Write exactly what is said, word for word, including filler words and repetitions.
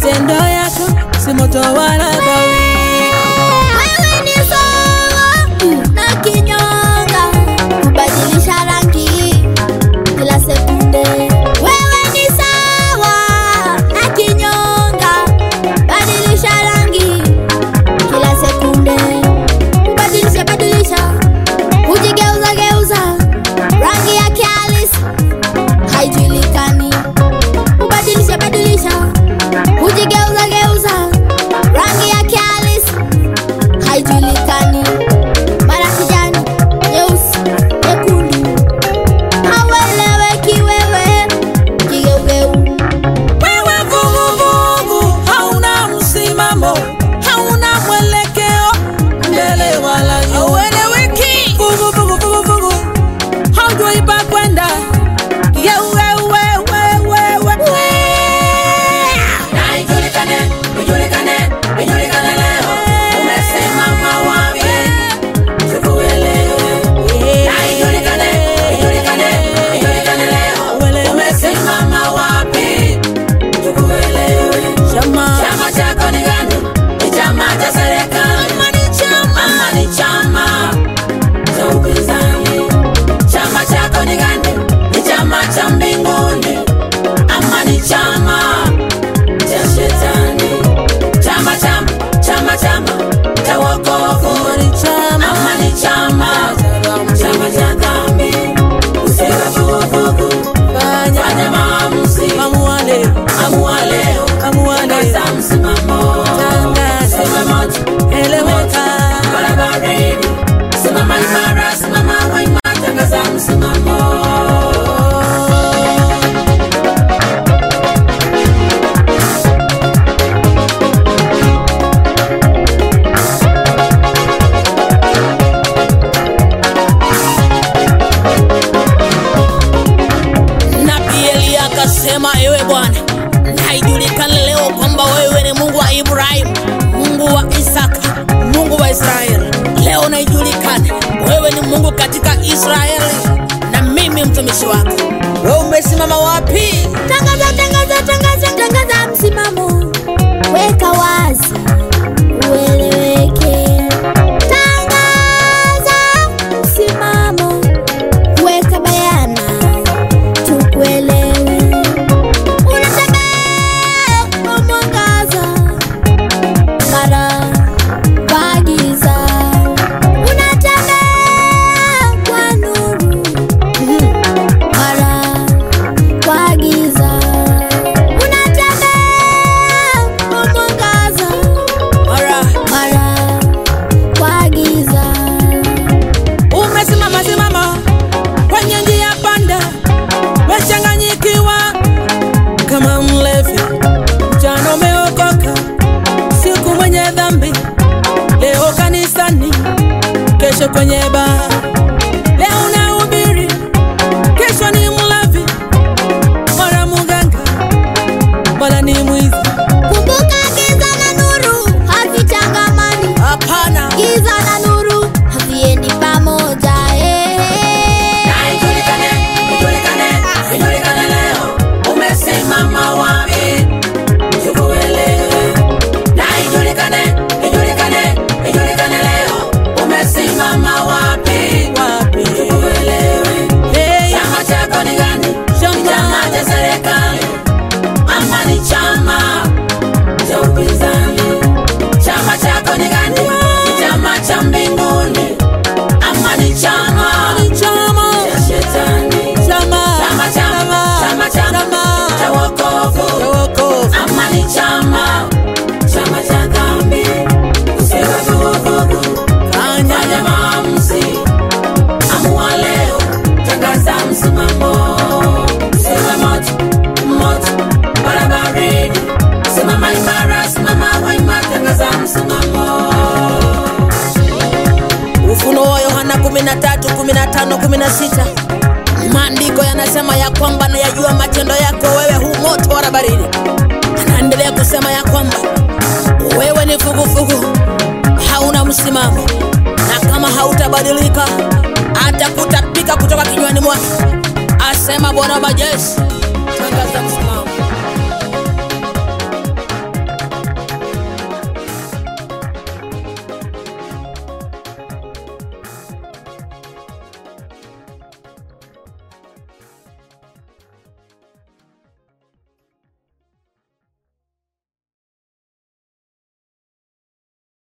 matendo yako si moto wala gawi. Wewe ni sawa na kinyonga, kubadilisha rangi kila sekunde. Wewe ni sawa na kinyonga, badilisha rangi kila sekunde. Badilisha, badilisha, ujigeuza geuza, rangi yake halisi haijulikani. Badilisha, badilisha, ujigeuza geuza, rangi yake halisi haijulikani. Mara kijani, nyeusi, nyekundu, haueleweki wewe, kigeugeu. Wewe vuguvugu, hauna msimamo, hauna mwelekeo, mbele wala nyuma. Haueleweki. Vuguvugu, vuguvugu, haujui pa kwenda. Kigeugeu wewe wewe. Na ijulikane, ijulikane, ijulikane leo. Umesimama wapi? Tukuelewe. Na ijulikane, ijulikane, ijulikane leo. Umesimama wapi? Tukuelewe. Chama Chama chako ni gani? Ni chama cha serikali ama ni chama ama ni chama cha upinzani? Chama chako ni gani? Ni chama cha mbinguni ama ni chama cha shetani? Chama chama chama chama cha wokovu ama ni chama chama cha dhambi? Usiwe vuguvugu, fanya maamuzi, amua leo, amua leo, amua leo. tangaza msimamo, Tangaza. sema moto, Eleweka. barabarani, simama imara, simama wima, tangaza msimamo. Nabii Elia akasema, ewe Bwana, na ijulikane leo kwamba wewe ni Mungu wa Ibrahimu, Mungu wa Isaka, Mungu wa Israeli. Leo na ijulikane wewe ni Mungu katika Israeli na mimi mtumishi wako. Wewe umesimama wapi? Tangaza, tangaza, tangaza, tangaza msimamo, weka wazi, ueleweke. Tangaza msimamo, weka bayana, tukuelewe. Unatembea kwa mwangaza, mara kwa giza. Unatembea kwa nuru, mara kwa giza. Unatembea kwa mwangaza, Mara mara kwa giza. umesimama simama kwenye njia panda, wechanganyikiwa kama mlevi. Jana umeokoka, siku mwenye dhambi, leo kanisani, kesho kwenye baa. Leo unahubiri, kesho ni mlevi, mara muganga, mara ni mwizi. Kumbuka giza na nuru havichangamani, Hapana. giza na nuru haviendi pamoja. eh. Na ijulikane, ijulikane, ijulikane leo. Umesimama wapi? Tukuelewe. Na ijulikane, ijulikane, ijulikane leo. Umesimama wapi? Wapi? Tukuelewe. Hey. Chama chako ni gani? Ni Chama. chama cha serikali ama ni chama cha upinzani? Chama chako ni gani? Ni chama cha mbinguni ama ni chama Chama. cha shetani? Chama. Chama chama chama chama cha wokovu Wokovu. ama ni chama chama cha dhambi? Usiwe vuguvugu, Fanya. fanya maamuzi, amua leo, tangaza msimamo. Usiwe moto moto, barabarani, simama imara, simama wima, tangaza msimamo. Ufunuo wa Yohana kumi na tatu, kumi na tano, kumi na sita. Maandiko yanasema ya kwamba na yajua matendo yako wewe hu moto wala baridi. Anaendelea kusema ya kwamba wewe ni fugufugu, hauna msimamo, na kama hautabadilika atakutapika kutoka kinywani mwake, asema Bwana wa majeshi. Tangaza msimamo.